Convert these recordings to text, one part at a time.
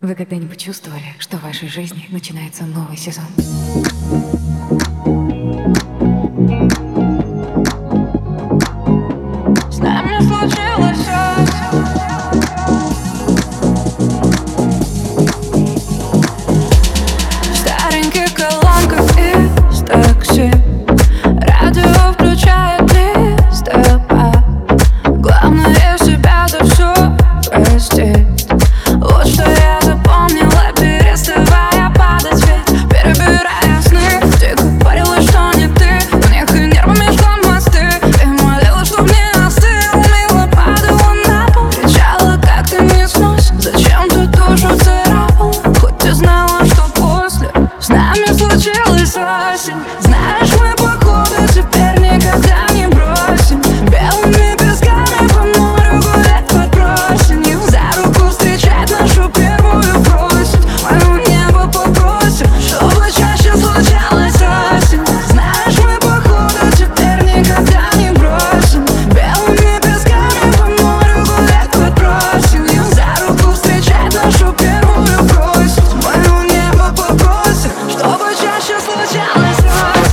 Вы когда-нибудь чувствовали, что в вашей жизни начинается новый сезон? С нами случилось в стареньких колонках из такси. Радио включает приступа. Главное себя за все простить. Вот что я запомнила, переставая падать, ведь перебирая сны. Ты говорила, что не ты, в них и нервами шла мосты. И молила, чтоб не остыл, мило падала на пол. Кричала, как ты не сносишь, зачем ты душу царапала? Хоть ты знала, что после с нами случилась осень. Знаешь, мы походу теперь никогда не бросим. Белыми песками по морю гулять под просенью. За руку встречать нашу первую просить. Мое небо попросим, чтобы чаще случалась осень. Знаешь, мы походу теперь никогда не бросим. Белыми песками по морю гулять под просенью. За руку встречать нашу первую просить. Мое небо попросим, чтобы чаще случалась осень.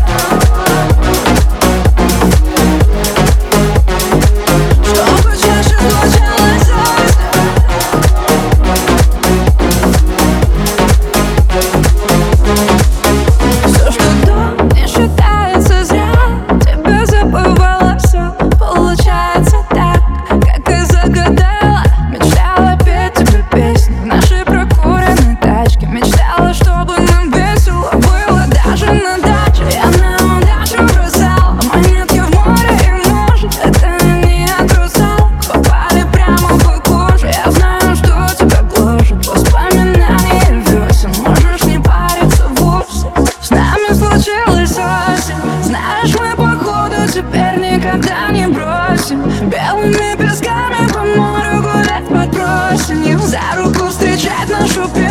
Чтобы чаще случалась осень. Все, что до, не считается зря. Тебя забывала, все получается так, как и загадала. Мечтала петь тебе песни в нашей прокуренной тачке. Мечтала, чтобы нам весело было даже на даче. Я на удачу бросала монетки в море, и может это не от русалок попали прямо по коже. Я знаю, что тебя гложет воспоминания весен. Можешь не париться вовсе. С нами случилась осень. Знаешь, мы походу теперь никогда не бросим. Белыми песками по морю гулять под просенью. За руку встречать нашу первую.